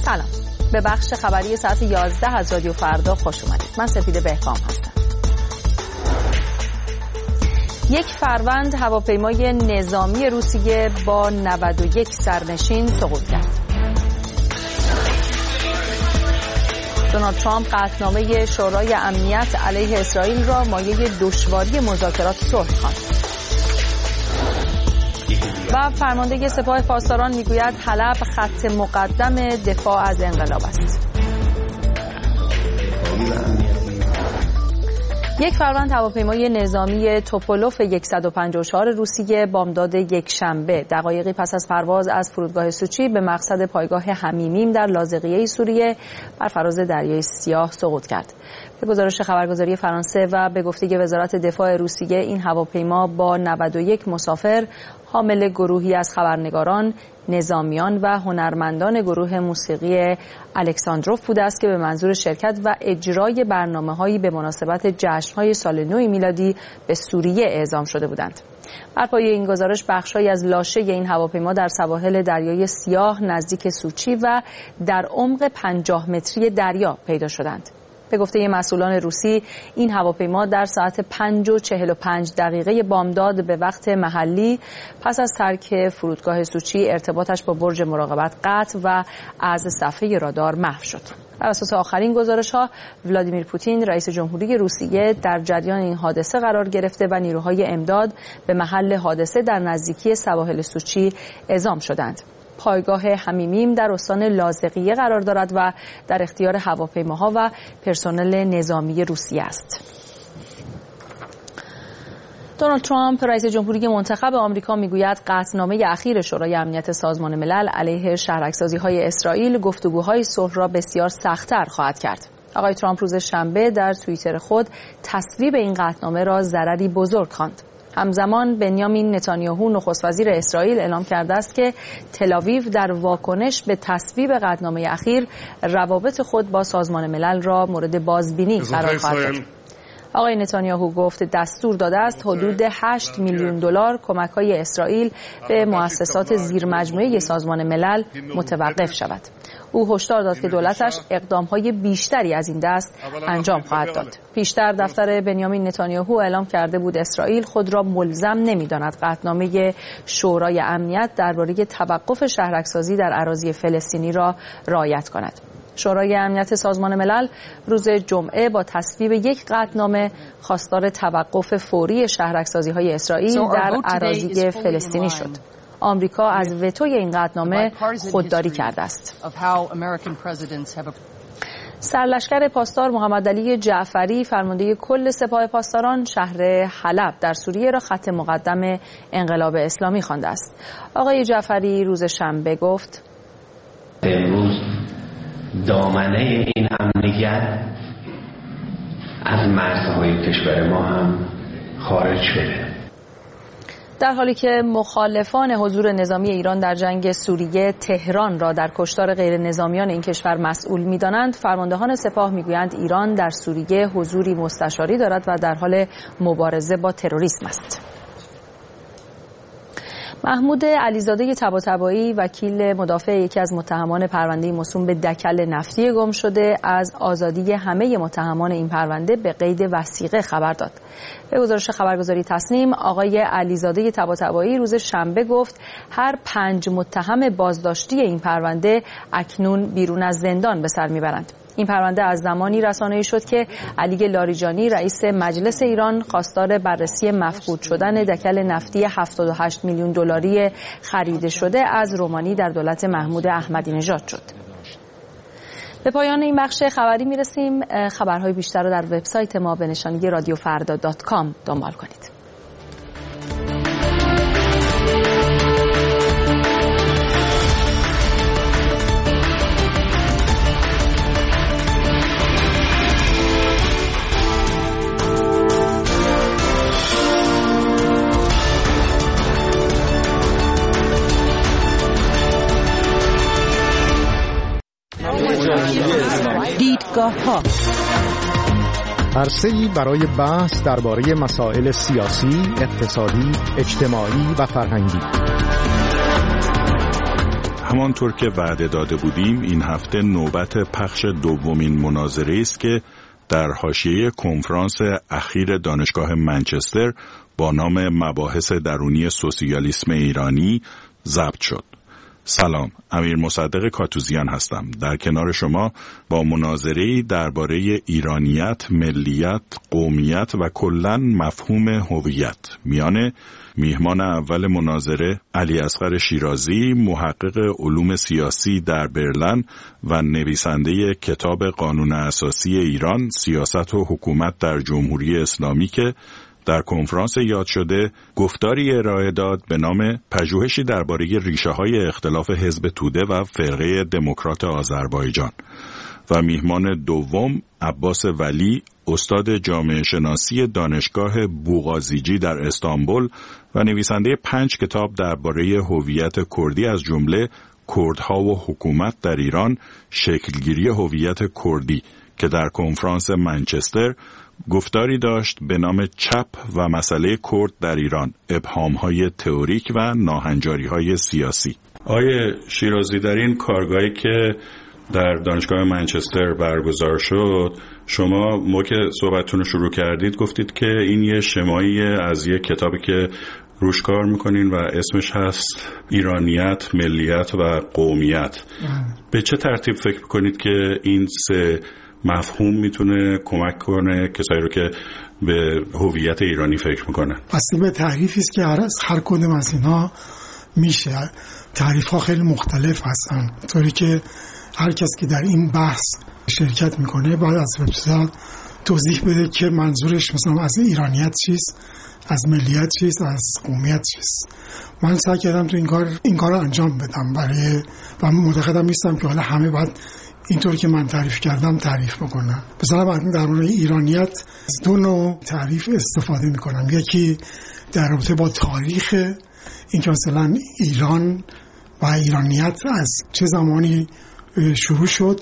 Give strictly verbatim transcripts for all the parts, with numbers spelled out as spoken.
سلام، به بخش خبری ساعت یازده از رادیو فردا خوش اومدید. من سپیده بهکام هستم. یک فروند هواپیمای نظامی روسیه با نود و یک سرنشین سقوط کرد. دونالد ترامپ قطعنامه شورای امنیت علیه اسرائیل را مایه دشواری مذاکرات صلح خواند. و فرمانده سپاه پاسداران میگوید حلب خط مقدم دفاع از انقلاب است. یک فروند هواپیمای نظامی توپولوف صد و پنجاه و چهار روسیه بامداد یک شنبه دقایقی پس از پرواز از فرودگاه سوچی به مقصد پایگاه حمیمیم در لاذقیه سوریه بر فراز دریای سیاه سقوط کرد. به گزارش خبرگزاری فرانسه و به گفته وزارت دفاع روسیه، این هواپیما با نود و یک مسافر حامل گروهی از خبرنگاران، نظامیان و هنرمندان گروه موسیقی الکساندروف بوده است که به منظور شرکت و اجرای برنامه‌هایی به مناسبت جشن‌های سال نو میلادی به سوریه اعزام شده بودند. بر پایه این گزارش بخش‌هایی از لاشه این هواپیما در سواحل دریای سیاه نزدیک سوچی و در عمق پنجاه متری دریا پیدا شدند. به گفته مسئولان روسی، این هواپیما در ساعت پنج و چهل و پنج دقیقه بامداد به وقت محلی پس از ترک فرودگاه سوچی ارتباطش با برج مراقبت قطع و از صفحه رادار محو شد. بر اساس آخرین گزارش‌ها، ولادیمیر پوتین رئیس جمهوری روسیه در جریان این حادثه قرار گرفته و نیروهای امداد به محل حادثه در نزدیکی سواحل سوچی اعزام شدند. پایگاه حمیمیم در استان لاذقیه قرار دارد و در اختیار هواپیماها و پرسنل نظامی روسیه است. دونالد ترامپ رئیس جمهوری منتخب آمریکا میگوید قطعنامه اخیر شورای امنیت سازمان ملل علیه شهرک‌سازی‌های اسرائیل گفتگوهای صلح را بسیار سخت‌تر خواهد کرد. آقای ترامپ روز شنبه در توییتر خود تصویب این قطعنامه را ضرری بزرگ خواند. همزمان بنیامین نتانیاهو نخست وزیر اسرائیل اعلام کرده است که تل‌آویو در واکنش به تصویب قطعنامه اخیر روابط خود با سازمان ملل را مورد بازبینی قرار خواهد داد. آقای نتانیاهو گفت دستور داده است حدود هشت میلیون دلار کمک‌های اسرائیل به مؤسسات زیرمجموعه سازمان ملل متوقف شود. او هشدار داد که دولتش اقدام‌های بیشتری از این دست انجام خواهد داد. پیشتر دفتر بنیامین نتانیاهو اعلام کرده بود اسرائیل خود را ملزم نمی‌داند قطعنامه شورای امنیت درباره توقف شهرک‌سازی در اراضی فلسطینی را رعایت کند. شورای امنیت سازمان ملل روز جمعه با تصویب یک قطعنامه خواستار توقف فوری شهرک‌سازی‌های اسرائیل در اراضی فلسطینی شد. آمریکا از وتوی این قطعنامه خودداری کرده است. سرلشکر پاسدار محمد علی جعفری فرمانده کل سپاه پاسداران شهر حلب در سوریه را خط مقدم انقلاب اسلامی خوانده است. آقای جعفری روز شنبه گفت امروز دامنه این امنیت از مرزهای کشور ما هم خارج شده. در حالی که مخالفان حضور نظامی ایران در جنگ سوریه تهران را در کشتار غیر نظامیان این کشور مسئول می‌دانند، فرماندهان سپاه می‌گویند ایران در سوریه حضوری مستشاری دارد و در حال مبارزه با تروریسم است. محمود علیزاده طباطبایی وکیل مدافع یکی از متهمان پرونده موسوم به دکل نفتی گم شده از آزادی همه متهمان این پرونده به قید وثیقه خبر داد. به گزارش خبرگزاری تصنیم، آقای علیزاده طباطبایی روز شنبه گفت هر پنج متهم بازداشتی این پرونده اکنون بیرون از زندان به سر میبرند. این پرونده از زمانی رسانه‌ای شد که علی لاریجانی رئیس مجلس ایران خواستار بررسی مفقود شدن دکل نفتی هفتاد و هشت میلیون دلاری خرید شده از رومانی در دولت محمود احمدی نژاد شد. به پایان این بخش خبری میرسیم. خبرهای بیشتر رو در وبسایت ما به نشانی رادیو فردا دات کام دنبال کنید. دیدگاه‌ها عرصه‌ای برای بحث درباره مسائل سیاسی، اقتصادی، اجتماعی و فرهنگی. همانطور که وعده داده بودیم این هفته نوبت پخش دومین مناظره است که در حاشیه کنفرانس اخیر دانشگاه منچستر با نام مباحث درونی سوسیالیسم ایرانی ضبط شد. سلام، امیر مصدق کاتوزیان هستم. در کنار شما با مناظره‌ای درباره ایرانیت، ملیت، قومیت و کلاً مفهوم هویت میان میهمان اول مناظره علی اصغر شیرازی، محقق علوم سیاسی در برلین و نویسنده کتاب قانون اساسی ایران، سیاست و حکومت در جمهوری اسلامی که در کنفرانس یاد شده گفتاری ارائه داد به نام پژوهشی درباره ریشه‌های اختلاف حزب توده و فرقه دموکرات آذربایجان، و میهمان دوم عباس ولی، استاد جامعه شناسی دانشگاه بوغازیجی در استانبول و نویسنده پنج کتاب درباره هویت کردی از جمله کردها و حکومت در ایران، شکلگیری هویت کردی، که در کنفرانس منچستر گفتاری داشت به نام چپ و مسئله کرد در ایران، ابهام‌های تئوریک و ناهنجاری‌های سیاسی. آیه شیرازی، در این کارگاهی که در دانشگاه منچستر برگزار شد، شما موقع صحبتتون رو شروع کردید گفتید که این یه شمایی از یه کتابی که روش کار میکنین و اسمش هست ایرانیت، ملیت و قومیت. به چه ترتیب فکر میکنید که این سه مفهوم میتونه کمک کنه کسایی رو که به هویت ایرانی فکر میکنن؟ اصلا به تعریفی است که هر هر کدوم از اینا میشه. تعریف ها خیلی مختلف هستن، طوری که هر کس که در این بحث شرکت میکنه باید از ابتدا توضیح بده که منظورش مثلا از ایرانیت چیست، از ملیت چیست، از قومیت چیست. من سعی کردم تو این کار این کار رو انجام بدم برای و معتقدم نیستم که حالا همه باید اینطور که من تعریف کردم تعریف بکنم. مثلا من در مورد ایرانیت از دو نوع تعریف استفاده میکنم. یکی در رابطه با تاریخ، اینکه مثلا ایران و ایرانیت از چه زمانی شروع شد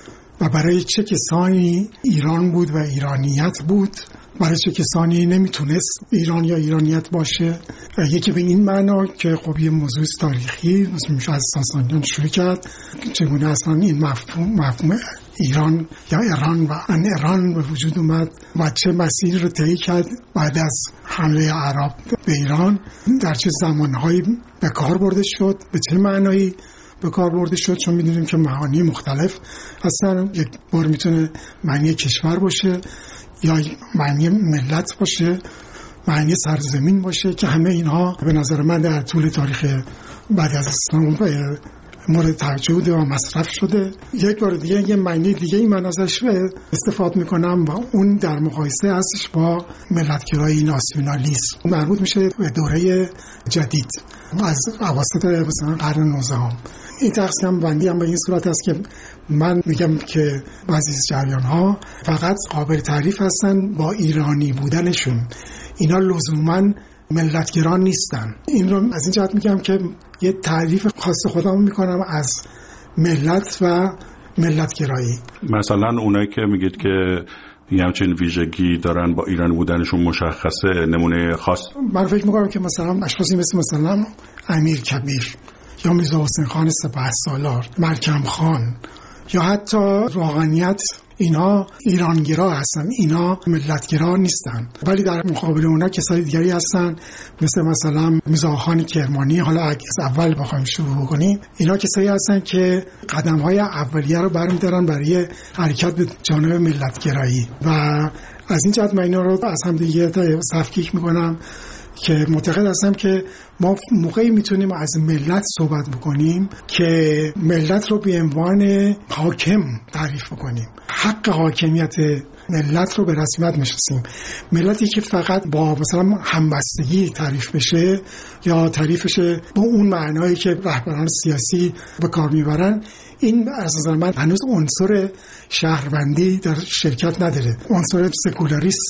و برای چه کسانی ایران بود و ایرانیت بود، برای چه کسانی نمیتونست ایران یا ایرانیت باشه. یکی به این معنا که خب یه موضوع تاریخی میشه از ساسانیان شروع کرد، چگونه اصلا این مفهوم مفهوم ایران یا ایران و ان ایران به وجود اومد و چه مسیر رو طی کرد بعد از حمله عرب به ایران، در چه زمانهایی به کار برده شد، به چه معنایی به کار برده شد. چون میدونیم که معانی مختلف هستن. یک بار میتونه معنی کشور باشه یا معنی ملت باشه، معنی سرزمین باشه، که همه اینها به نظر من در طول تاریخ بعد از اسلام مورد توجه و مصرف شده. یک بار دیگه یه معنی دیگه ای من ازش استفاده میکنم و اون در مقایسه هستش با ملتگرایی، ناسیونالیسم، مربوط میشه به دوره جدید از اواسط مثلا قرن نوزدهم. این تقسیم بندی هم به این صورت است که من میگم که بعضی از جریان‌ها فقط قابل تعریف هستن با ایرانی بودنشون، اینا لزوماً ملتگران نیستن. این رو از این جهت میگم که یه تعریف خاص خودم میکنم از ملت و ملتگرایی. مثلا اونایی که میگید که یه همچین ویژگی دارن با ایرانی بودنشون مشخصه، نمونه خاص؟ من فکر میکنم که مثلا اشخاصی مثل مثلا امیر کبیر یا میرزا حسین خان سپهسالار، ملکم خان یا حتی روحانیت، اینا ایرانگرا هستن، اینا ملتگرا نیستن. ولی در مقابل اونا کسای دیگری هستن مثل مثلا میرزا خان کرمانی. حالا اگه از اول بخوایم شروع کنیم، اینا کسایی هستن که قدم‌های اولیه رو برمی‌دارن برای حرکت به جانب ملتگرایی و از این جهت من اینا رو از هم دیگه تفکیک می‌کنم که معتقد هستم که ما موقعی میتونیم از ملت صحبت بکنیم که ملت رو به عنوان حاکم تعریف بکنیم، حق حاکمیت ملت رو به رسمیت میشناسیم. ملتی که فقط با مثلا همبستگی تعریف بشه یا تعریفش با اون معنایی که رهبران سیاسی به کار میبرن، این از نظر من هنوز عنصر شهروندی در شرکت نداره، عنصر سکولاریسم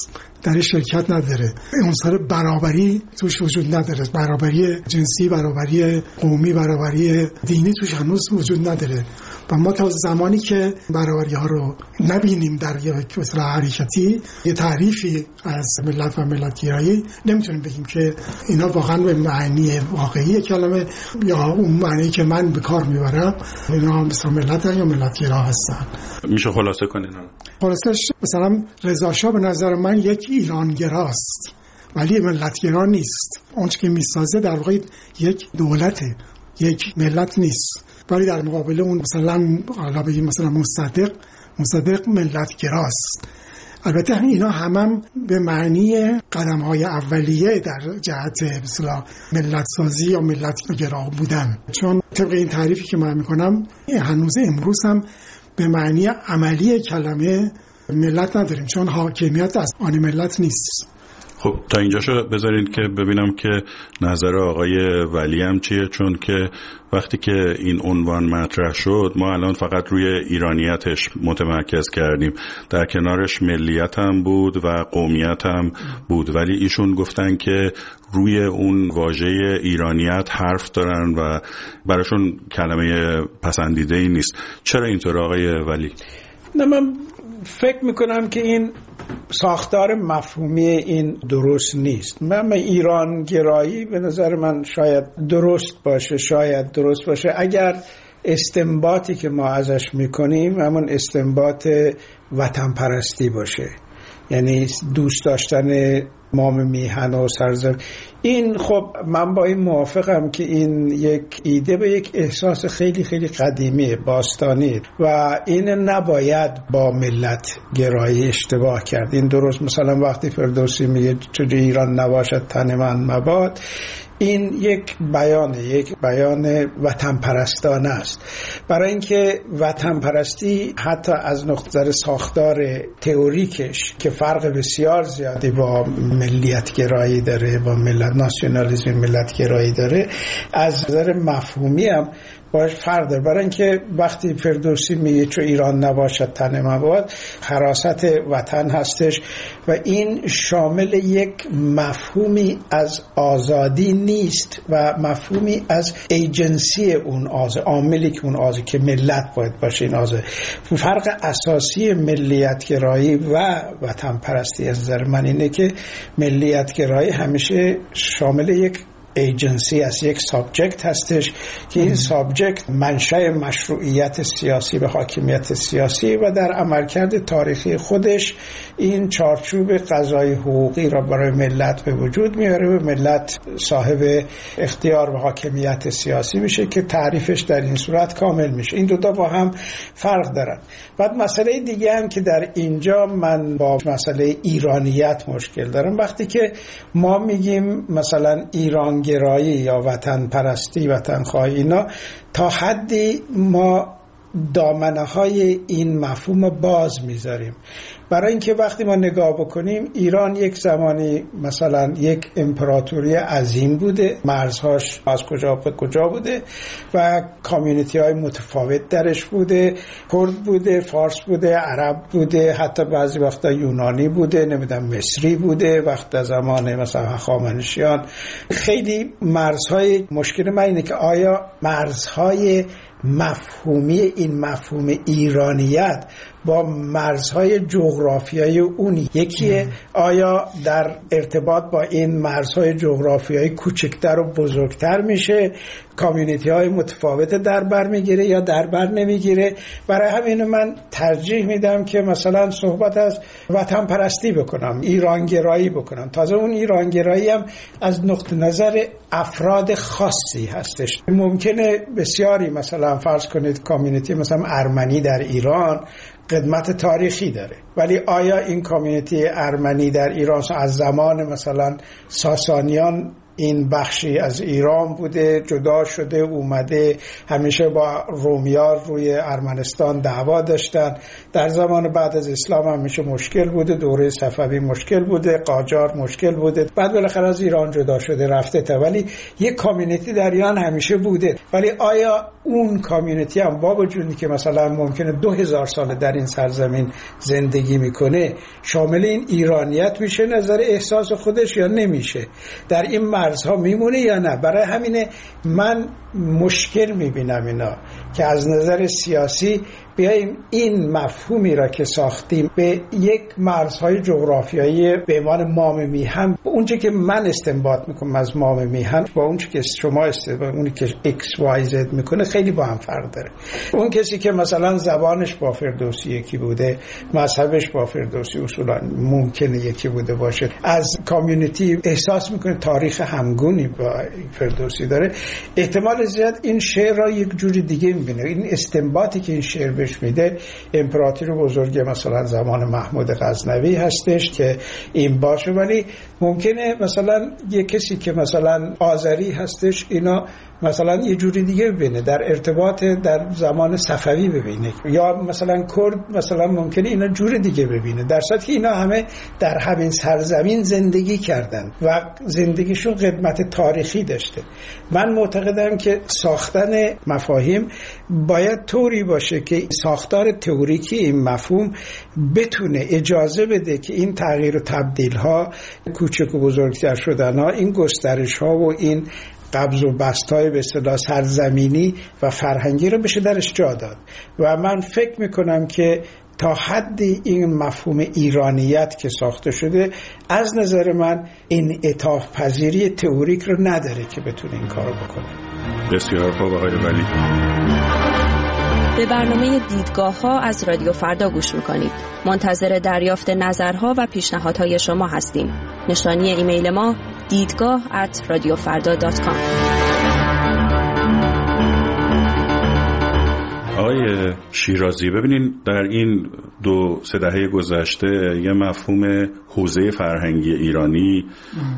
در شرکت نداره. عنصر برابری توش وجود نداره، برابری جنسی، برابری قومی، برابری دینی توش هنوز وجود نداره. و ما تا زمانی که برابری ها رو نبینیم در یک اصطلاح حرکتی، یه تعریفی از ملت و ملتگرایی، نمیتونیم بگیم که اینا واقعا به معنی واقعی کلمه یا اون معنی که من به کار میبرم اینا مثلا ملت یا ملتگرا هستن. میشه خلاصه کنین؟ خلاصش مثلا رضا شاه به نظر من یک ایرانگراست ولی ملتگرا نیست. اون چیزی که میسازه در واقع یک دولته، یک ملت نیست. ولی در مقابل اون مثلا حالا بگیم مثلا مصدق مصدق ملتگراست. البته اینا هم, هم به معنی قدم‌های اولیه در جهت مثلا ملت سازی یا ملتگرا بودن، چون طبق این تعریفی که من میکنم هنوز امروز هم به معنی عملی کلمه ملت نداریم، چون حاکمیت از آن ملت نیست. خب تا اینجاشو بذارید که ببینم که نظر آقای ولی هم چیه، چون که وقتی که این عنوان مطرح شد ما الان فقط روی ایرانیتش متمرکز کردیم، در کنارش ملیت هم بود و قومیت هم بود، ولی ایشون گفتن که روی اون واژه ایرانیت حرف دارن و براشون کلمه پسندیده ای نیست. چرا اینطور آقای ولی؟ نه، من فکر میکنم که این ساختار مفهومی این درست نیست. من ایران گرایی به نظر من شاید درست باشه، شاید درست باشه اگر استنباطی که ما ازش میکنیم همون استنباط وطن پرستی باشه، یعنی دوست داشتن مام میهن و سرزمین. این خب من با این موافقم که این یک ایده به یک احساس خیلی خیلی قدیمی باستانی و این نباید با ملت گرایی اشتباه کرد. این درست مثلا وقتی فردوسی میگه چجوری ایران نباشد تن من مباد، این یک بیانه، یک بیان وطن پرستانه است. برای اینکه وطن پرستی حتی از نظر ساختار تئوریکش که فرق بسیار زیادی با ملیت گرایی داره، با ملت ناسیونالیسم ملت گرایی داره، از نظر مفهومی هم باش فرق داره. برای اینکه وقتی فردوسی میگه چو ایران نباشد تن مباد، حراست وطن هستش و این شامل یک مفهومی از آزادی نیست و مفهومی از ایجنسی اون آزاد، عاملی که اون آزاد که ملت باید باشه. این آزاد فرق اساسی ملیت گرایی و وطن پرستی از نظر من اینه که ملیت گرایی همیشه شامل یک ایجنسی از یک سابجکت هستش که این سابجکت منشأ مشروعیت سیاسی و حاکمیت سیاسی و در عملکرد تاریخی خودش این چارچوب قضایی حقوقی را برای ملت به وجود میاره و ملت صاحب اختیار و حاکمیت سیاسی میشه که تعریفش در این صورت کامل میشه. این دو تا با هم فرق دارن. بعد مسئله دیگه هم که در اینجا من با مسئله ایرانیت مشکل دارم، وقتی که ما میگیم مثلا ایران گرایی یا وطن پرستی، وطن خواهی، اینا تا حدی ما دامنه های این مفهوم باز میذاریم. برای اینکه وقتی ما نگاه بکنیم ایران یک زمانی مثلا یک امپراتوری عظیم بوده، مرزهاش از کجا به کجا بوده و کامیونیتی های متفاوت درش بوده، کرد بوده، فارس بوده، عرب بوده، حتی بعضی وقتا یونانی بوده، نمیدونم مصری بوده، وقت زمان مثلا هخامنشیان. خیلی مرزهای مشکل من اینه که آیا مرزهای مفهومی این مفهوم ایرانیت با مرزهای جغرافیایی اون یکیه؟ آیا در ارتباط با این مرزهای جغرافیایی کوچکتر و بزرگتر میشه؟ کامیونیتی های متفاوت در بر میگیره یا در بر نمیگیره؟ برای همین من ترجیح میدم که مثلا صحبت از وطن پرستی بکنم، ایرانگرایی بکنم. تازه اون ایرانگرایی هم از نقطه نظر افراد خاصی هستش. ممکنه بسیاری مثلا فرض کنید کامیونیتی مثلا ارمنی در ایران قدمت تاریخی داره، ولی آیا این کامیونیتی ارمنی در ایران از زمان مثلا ساسانیان این بخشی از ایران بوده، جدا شده اومده، همیشه با رومیان روی ارمنستان دعوا داشتن. در زمان بعد از اسلام همیشه مشکل بوده، دوره صفوی مشکل بوده، قاجار مشکل بوده، بعد بالاخره از ایران جدا شده رفته تا، ولی یک کامیونیتی در ایران همیشه بوده. ولی آیا اون کامیونیتی هم با وجودی که مثلا ممکنه دو هزار سال در این سرزمین زندگی میکنه شامل این ایرانیت میشه نظر احساس خودش یا نمیشه؟ در این مرزها میمونه یا نه؟ برای همینه من مشکل میبینم اینا که از نظر سیاسی بیاییم این مفهومی را که ساختیم به یک مرزهای جغرافیایی به عنوان مام میهن، اونچه که من استنباط میکنم از مام میهن با اونچه که شما استنباط اونی که ایکس وای زد میکنه خیلی با هم فرق داره. اون کسی که مثلا زبانش با فردوسی یکی بوده، مذهبش با فردوسی اصولا ممکنه یکی بوده باشه، از کامیونیتی احساس میکنه تاریخ همگونی با فردوسی داره، احتمال زیاد این شعر را یک جوری دیگه میبینه. این استنباطی که این شعر بهش میده امپراتور بزرگ مثلا زمان محمود غزنوی هستش که این باشه، ولی ممکنه مثلا یک کسی که مثلا آذری هستش اینا مثلا یه جوری دیگه ببینه، در ارتباط در زمان صفوی ببینه، یا مثلا کرد مثلا ممکنه اینا جور دیگه ببینه، در صورتی که اینا همه در همین سرزمین زندگی کردن و زندگیشون قدمت تاریخی داشته. من معتقدم که ساختن مفاهیم باید طوری باشه که ساختار تئوریکی این مفهوم بتونه اجازه بده که این تغییر و تبدیل ها، کوچک و بزرگتر شدن ها، این گسترش ها و این قبض و بست‌های به اصطلاح سرزمینی و فرهنگی رو بشه درش جا داد. و من فکر میکنم که تا حدی این مفهوم ایرانیت که ساخته شده از نظر من این انعطاف پذیری تئوریک رو نداره که بتونه این کارو بکنه. بسیار خوب آقای ولی. به برنامه دیدگاه ها از رادیو فردا گوش میکنید. منتظر دریافت نظرها و پیشنهادهای شما هستیم. نشانی ایمیل ما دیدگاه ات رادیو فردا دات کام. آقای شیرازی، ببینین در این دو سه دهه گذشته یه مفهوم حوزه فرهنگی ایرانی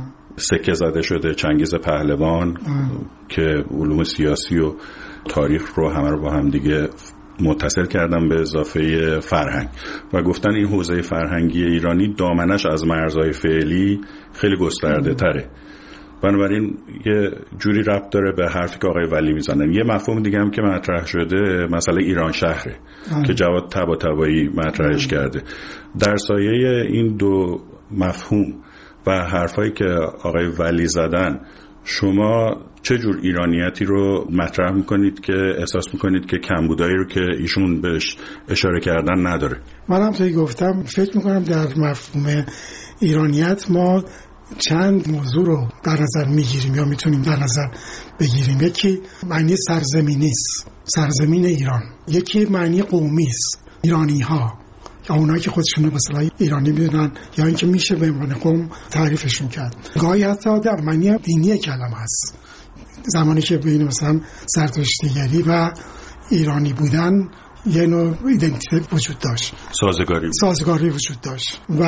سکه زده شده، چنگیز پهلوان که علوم سیاسی و تاریخ رو همه رو با هم دیگه متصل کردن به اضافه فرهنگ و گفتن این حوزه فرهنگی ایرانی دامنش از مرزهای فعلی خیلی گسترده تره. بنابراین یه جوری ربط داره به حرفی که آقای ولی میزنن. یه مفهوم دیگه هم که مطرح شده مسئله ایران شهره آه. که جواد طباطبایی مطرحش آه. کرده. در سایه این دو مفهوم و حرفایی که آقای ولی زدن شما چه جور ایرانیتی رو مطرح میکنید که احساس میکنید که کمبودایی رو که ایشون بهش اشاره کردن نداره؟ من هم توی گفتم فکر میکنم در مفهوم ایرانیت ما چند موضوع رو در نظر میگیریم یا میتونیم در نظر بگیریم. یکی معنی سرزمینی است، سرزمین ایران. یکی معنی قومی است، ایرانی ها، یا اونایی که خودشون رو مثلا ایرانی میدونن یا اینکه میشه به عنوان قوم تعریفشون کرد. گاهی حتی در معنی دینی کلمه هست، زمانی که بین مثلا زرتشتیگری و ایرانی بودن یه نوع ایدنتیته وجود داشت، سازگاری سازگاری وجود داشت و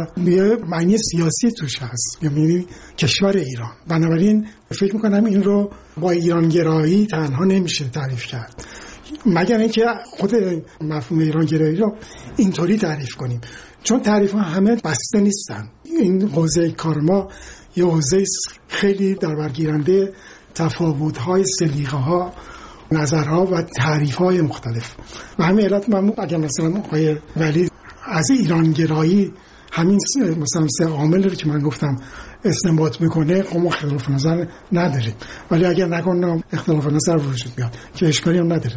یه معنی سیاسی توش هست، یعنی کشور ایران. بنابراین فکر میکنم این رو با ایرانگرایی تنها نمیشه تعریف کرد، مگر اینکه خود مفهوم ایرانگرایی رو اینطوری تعریف کنیم، چون تعریف ها همه بسته نیستن. این حوزه کار ما یه حوزه خیلی در برگیرنده تفاوت های سلیقه ها، نظرها و تعریف‌های مختلف و همین علت من اگر مثلا آقای ولی از ایرانگرایی همین مثلا سه عامل رو که من گفتم استنباط میکنه، قوم اختلاف نظر نداره، ولی اگر نکنم اختلاف نظر وجود میاد که اشکالی هم نداره.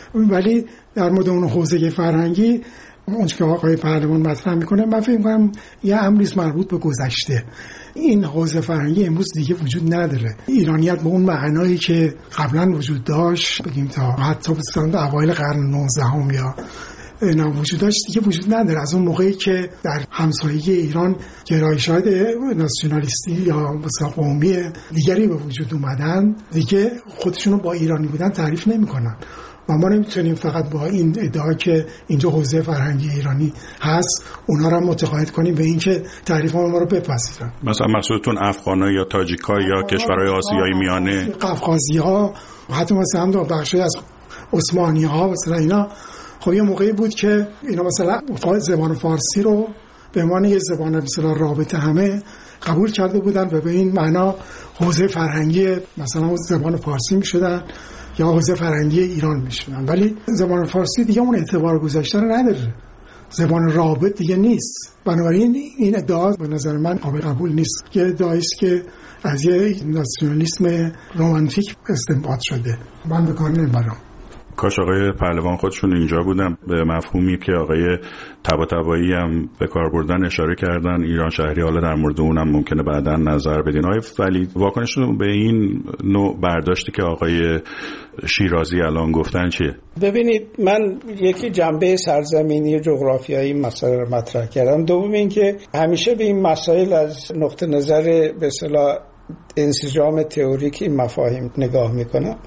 ولی در مورد اون حوزه فرهنگی اون که آقای پهلوان مطرح میکنه، من فکر میکنم یه امری مربوط به گذشته. این حوزه فرهنگی امروز دیگه وجود نداره. ایرانیت به اون معنایی که قبلا وجود داشت، بگیم تا حتی مثلا اوایل قرن نوزدهم یا اینا وجود داشت، دیگه وجود نداره. از اون موقعی که در همسایگی ایران گرایش‌های ناسیونالیستی یا مثلا قومی دیگری به وجود اومدن، دیگه خودشونو با ایرانی بودن تعریف نمی‌کنن و ما نمیتونیم فقط با این ادعا که اینجا حوزه فرهنگی ایرانی هست اونا رو متقاعد کنیم به اینکه تعریف ما رو بپذیرن. مثلا مقصودتون افغان‌ها یا تاجیک‌ها یا کشورهای آسیایی میانه، قفقازی‌ها، حتی مثلا هم بخشی از عثمانی‌ها مثلا اینا. خب یه موقعی بود که اینا مثلا زبان فارسی رو به عنوان یه زبان مثلا رابطه همه قبول کرده بودن و به این معنا حوزه فرهنگی مثلا زبان فارسی میشدن یا حوزه فرهنگی ایران میشدن، ولی زبان فارسی دیگه اون اعتبار گذاشته رو نداره، زبان رابط دیگه نیست. بنابراین این ادعا به نظر من قابل قبول نیست. یه ادعایی است که از یه ناسیونالیسم رمانتیک استنباط شده. من به کار نمیبرم. کاش آقای پهلوان خودشون اینجا بودن. به مفهومی که آقای طباطبایی هم به کار بردن اشاره کردن، ایران شهری، حالا در مورد اونم ممکنه بعداً نظر بدین. آقای ولی واکنشتون به این نوع برداشتی که آقای شیرازی الان گفتن چیه؟ ببینید، من یکی جنبه سرزمینی و جغرافیایی مسائل رو مطرح کردم. دوم این که همیشه به این مسائل از نقطه نظر به اصطلاح انسجام تئوریک مفاهیم نگاه میکنم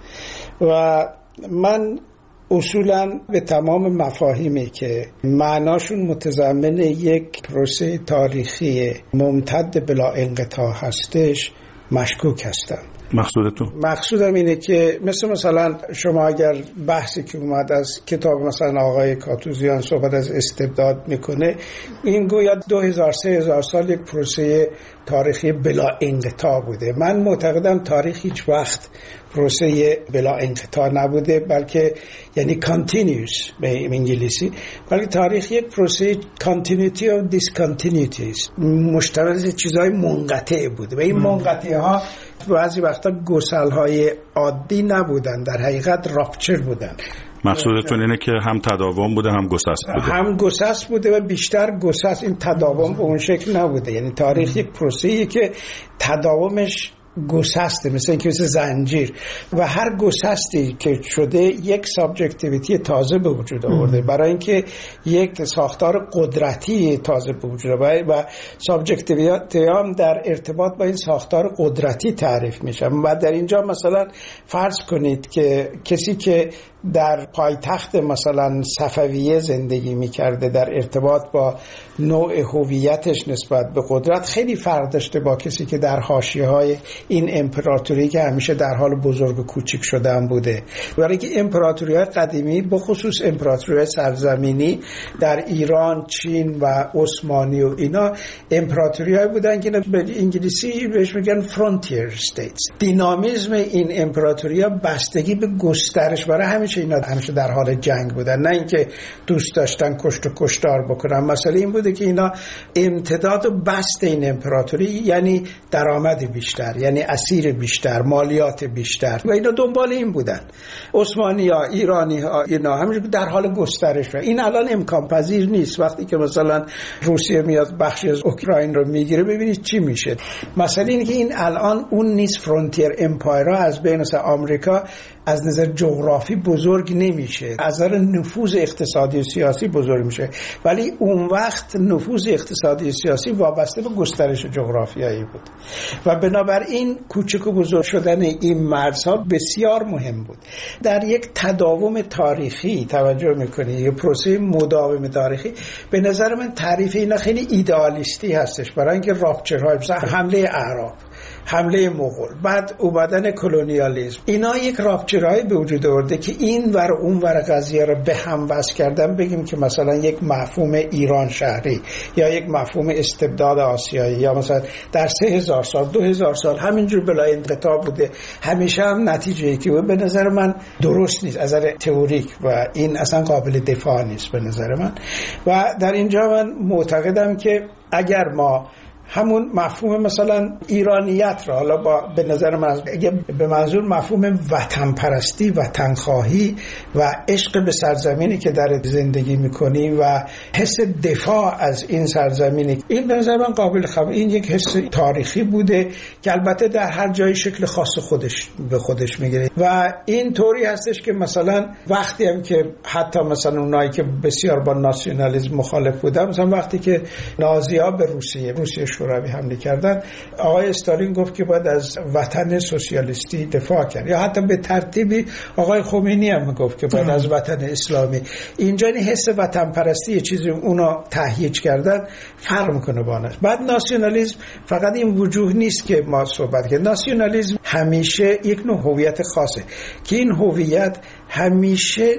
و من اصولاً به تمام مفاهیمی که معناشون متضمن یک پروسه تاریخی ممتد بلا انقطاع هستش مشکوک هستم. مقصودتون؟ مقصودم اینه که مثل مثلا شما اگر بحثی که اومد از کتاب مثلا آقای کاتوزیان صحبت از استبداد میکنه، این گویا دو هزار سه هزار سال یک پروسه تاریخی بلا انقطاع بوده. من معتقدم تاریخ هیچ وقت پروسه بلا انقطاع نبوده، بلکه یعنی continuous به انگلیسی، بلکه تاریخ یک پروسه continuity of discontinuities، مشتمل از چیزهای منقطع بوده و این منقطع ها بعضی وقتا گسل‌های عادی نبودن، در حقیقت راپچر بودن. مقصودتون اینه که هم تداوم بوده هم گسست بوده؟ هم گسست بوده و بیشتر گسست. این تداوم به اون شکل نبوده. یعنی تاریخ یک پروسه‌ایه که تداومش گسسته، مثل اینکه مثل زنجیر و هر گسستی که شده یک سابجکتیویتی تازه به وجود آورده، برای اینکه یک ساختار قدرتی تازه به وجود آورده و سابجکتیویتی هم در ارتباط با این ساختار قدرتی تعریف میشه. و در اینجا مثلا فرض کنید که کسی که در پایتخت مثلا صفویه زندگی میکرده در ارتباط با نوع هویتش نسبت به قدرت خیلی فرق داشته با کسی که در حاشیه‌های این امپراتوری که همیشه در حال بزرگ و کوچیک شدن بوده. برای که امپراتوری‌های قدیمی به خصوص امپراتوری‌های سرزمینی در ایران، چین و عثمانی و اینا امپراتوری‌های بودن که به انگلیسی بهش میگن فرانتیر استیتس. دینامیسم این امپراتوری‌ها بستگی به گسترش برای همین اینا همیشه در حال جنگ بودن، نه اینکه دوست داشتن کشت و کشتار بکنن. مسئله این بوده که اینا امتداد و بست این امپراتوری یعنی درآمد بیشتر، یعنی اسیر بیشتر، مالیات بیشتر و اینا دنبال این بودن. عثمانی‌ها، ایرانی‌ها اینا همیشه در حال گسترش و این الان امکان پذیر نیست. وقتی که مثلا روسیه میاد بخشی از اوکراین رو میگیره ببینید چی میشه. مسئله اینه که این الان اون نیست. فرانتیر امپایر از بین مثلا آمریکا از نظر جغرافی بزرگ نمیشه، از نظر نفوذ اقتصادی و سیاسی بزرگ میشه، ولی اون وقت نفوذ اقتصادی و سیاسی وابسته به گسترش جغرافیایی بود و بنابراین کوچک و بزرگ شدن این مرزها بسیار مهم بود. در یک تداوم تاریخی توجه میکنی، یه پروسه مداوم تاریخی، به نظر من تعریف اینا خیلی ایدئالیستی هستش، برای اینکه راپچرهای مثلا حمله اعراب، حمله مغول، بعد اومدن کلونیالیسم، اینا یک راپچرهای به وجود آورده که این ور اون ور قضیه رو به هم وصل کردن. بگیم که مثلا یک مفهوم ایران شهری یا یک مفهوم استبداد آسیایی یا مثلا در سه هزار سال دو هزار سال همینجور بلا انقطاع بوده، همیشه هم نتیجه که به نظر من درست نیست از نظر تئوریک و این اصلا قابل دفاع نیست به نظر من. و در اینجا من معتقدم که اگر ما همون مفهوم مثلا ایرانیت را حالا با به نظر من اگه به منظور مفهوم وطن پرستی، وطن خواهی و عشق به سرزمینی که در زندگی میکنی و حس دفاع از این سرزمینی، این به نظر من قابل قبول. این یک حس تاریخی بوده که البته در هر جای شکل خاص خودش به خودش میگیره و این طوری هستش که مثلا وقتی هم که حتی مثلا اونایی که بسیار با ناسیونالیسم مخالف بودن، مثلا وقتی که نازی‌ها به روسیه روسیه شوروی حمله کردن، آقای استالین گفت که باید از وطن سوسیالیستی دفاع کرد، یا حتی به ترتیبی آقای خمینی هم گفت که باید از وطن اسلامی. اینجا این حس وطن پرستی یه چیزی اونا تهییج کردن فرق میکنه با آنش. بعد ناسیونالیسم فقط این وجوه نیست که ما صحبت کردیم. ناسیونالیسم همیشه یک نوع هویت خاصه که این هویت همیشه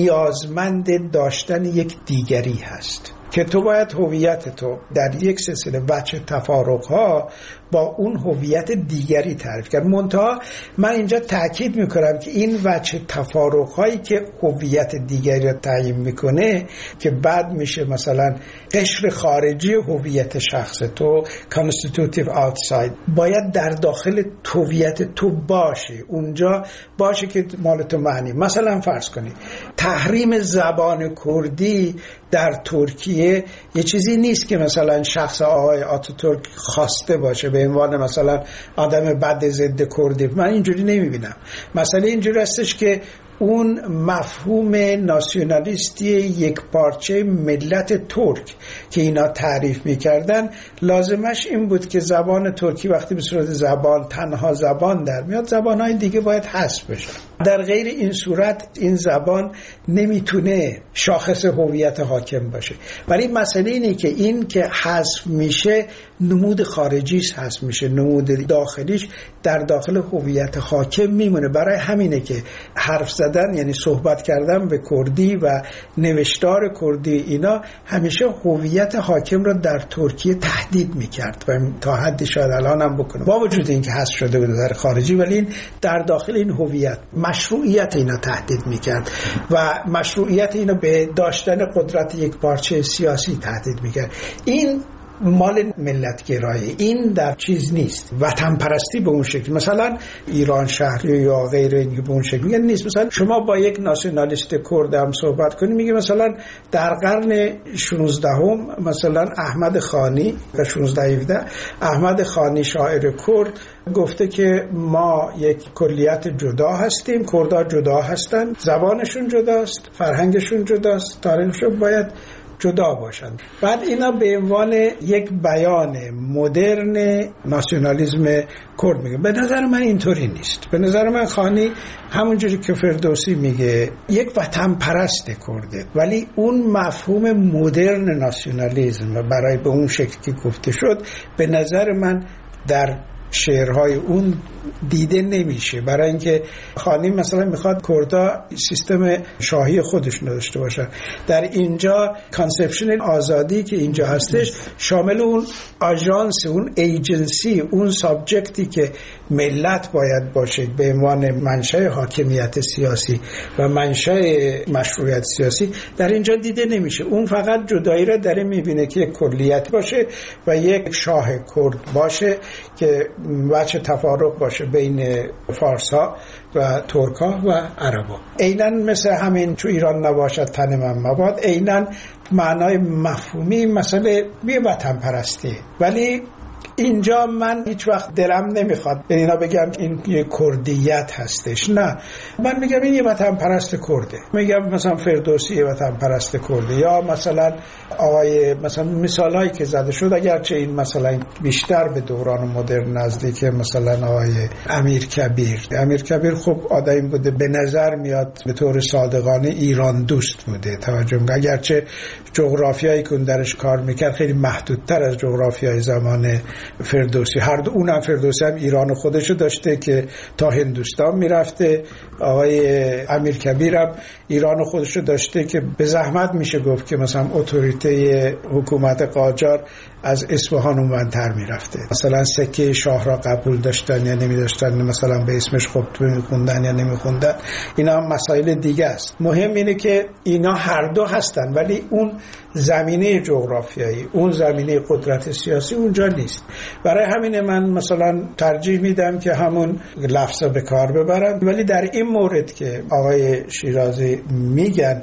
نیازمند داشتن یک دیگری هست، که تو باید هویت تو در یک سلسله وجه تفارق‌ها با اون هویت دیگری تعریف کرد. منتها من اینجا تاکید میکنم که این وجه تفارق‌هایی که هویت دیگری رو تعیین میکنه که بعد میشه مثلا قشر خارجی هویت شخص تو، constitutive outside، باید در داخل هویت تو باشه، اونجا باشه که مال تو معنی. مثلا فرض کنید تحریم زبان کردی در ترکیه یه چیزی نیست که مثلا شخص آقای آتاتورک خواسته باشه به عنوان مثلا آدم بد ضد کردی. من اینجوری نمیبینم. مسئله اینجوری هستش که اون مفهوم ناسیونالیستی یک پارچه ملت ترک که اینا تعریف میکردن، لازمش این بود که زبان ترکی وقتی به صورت زبان تنها زبان در میاد، زبانهای دیگه باید حذف بشن. در غیر این صورت این زبان نمیتونه شاخص هویت حاکم باشه. ولی مسئله اینه که این که حذف میشه نمود خارجیش حذف میشه، نمود داخلیش در داخل هویت حاکم میمونه. برای همینه که حرف زدن یعنی صحبت کردن به کردی و نوشتار کردی اینا همیشه هویت حاکم رو در ترکیه تهدید میکرد و تا حدی شاید الان هم بکنه با وجود اینکه حذف شده بود در خارجی، ولی این در داخل این هویت مشروعیت اینا تهدید میکرد و مشروعیت اینا به داشتن قدرت یک پارچه سیاسی تهدید میکرد. این مال ملتگرایی، این در چیز نیست. وطن پرستی به اون شکل مثلا ایران شهری یا غیر این به اون شکل میگن نیست. مثلا شما با یک ناسیونالیست کرد هم صحبت کنی میگه مثلا در قرن شانزدهم مثلا احمد خانی و شانزده هفده احمد خانی شاعر کرد گفته که ما یک کلیت جدا هستیم، کردها جدا هستن، زبانشون جداست، فرهنگشون جداست، تاریخشون باید جدا باشند. بعد اینا به عنوان یک بیان مدرن ناسیونالیسم کرد میگه. به نظر من اینطوری نیست. به نظر من خانی همونجوری که فردوسی میگه یک وطن پرست کرده، ولی اون مفهوم مدرن ناسیونالیسم برای به اون شکل که گفته شد به نظر من در شعرهای اون دیده نمیشه. برای اینکه خانی مثلا میخواد کردا سیستم شاهی خودشون داشته باشن. در اینجا کانسپشن آزادی که اینجا هستش شامل اون آژانس، اون ایجنسی، اون سابجکتی که ملت باید باشه به عنوان منشأ حاکمیت سیاسی و منشأ مشروعیت سیاسی در اینجا دیده نمیشه. اون فقط جدایی را داره میبینه که یک کلیت باشه و یک شاه کرد باشه که وجه تفارق باشه بین فارس‌ها و ترک‌ها و عرب‌ها. عیناً مثل همین تو ایران نباشد تن من مباد، عیناً معنای مفهومی مسئله بی وطن پرستی. ولی اینجا من هیچ وقت دلم نمیخواد به اینا بگم این یه کردیت هستش، نه، من میگم این یه وطن پرست کرده. میگم مثلا فردوسی یه وطن پرست کرده، یا مثلا آقای مثلا مثالایی که زده شد اگرچه این مثلا بیشتر به دوران مدرن نزدیکه، مثلا آقای امیر کبیر. امیر کبیر خب آدمی بوده به نظر میاد به طور صادقانه ایران دوست بوده، توجه میکنه، اگرچه جغرافیایی که درش کار میکرد خیلی محدودتر از جغرافیای زمان فردوسی. هر دو اونم فردوسی هم ایران خودشو داشته که تا هندوستان میرفته، آقای امیر کبیر هم ایران خودشو داشته که به زحمت میشه گفت که مثلا اتوریته حکومت قاجار از اصفهان اونورتر میرفته. مثلا سکه شاه را قبول داشتن یا نمی داشتن، مثلا به اسمش خطبه میخوندن یا نمیخوندن، اینا هم مسائل دیگه است. مهم اینه که اینا هر دو هستن ولی اون زمینه جغرافیایی، اون زمینه قدرت سیاسی اونجا نیست. برای همین من مثلا ترجیح میدم که همون لفظا به کار ببرم. ولی در این مورد که آقای شیرازی میگن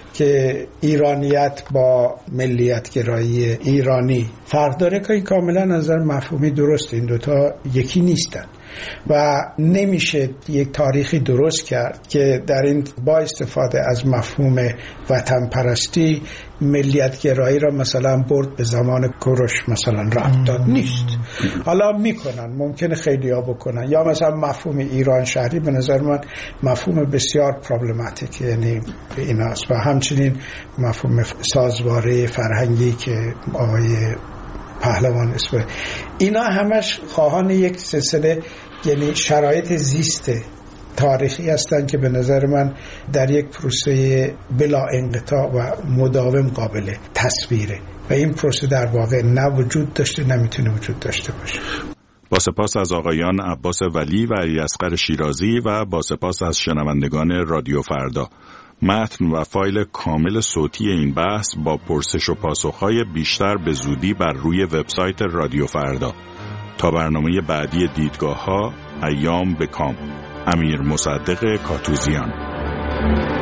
که ایرانیت با ملیت گرایی ایرانی فرق داره که کاملا نظر مفهومی درست، این دوتا یکی نیستن و نمیشه یک تاریخی درست کرد که در این با استفاده از مفهوم وطن پرستی ملیت گرایی را مثلا برد به زمان کوروش مثلا رفت داد. نیست. حالا میکنن، ممکنه خیلی ها بکنن، یا مثلا مفهوم ایران شهری به نظر من مفهوم بسیار پرابلماتیک، یعنی این است. و همچنین مفهوم سازواره فرهنگی که آقای پهلوان اسم، اینا همش خواهان یک سلسله یعنی شرایط زیست تاریخی هستند که به نظر من در یک پروسه بلا انقطاع و مداوم قابل تصویره و این پروسه در واقع نه وجود داشته نمیتونه وجود داشته باشه. با سپاس از آقایان عباس ولی و علیاصغر شیرازی و با سپاس از شنوندگان رادیو فردا. متن و فایل کامل صوتی این بحث با پرسش و پاسخ‌های بیشتر به زودی بر روی وبسایت رادیو فردا. تا برنامه بعدی دیدگاه‌ها، ایام به کام. امیر مصدق کاتوزیان.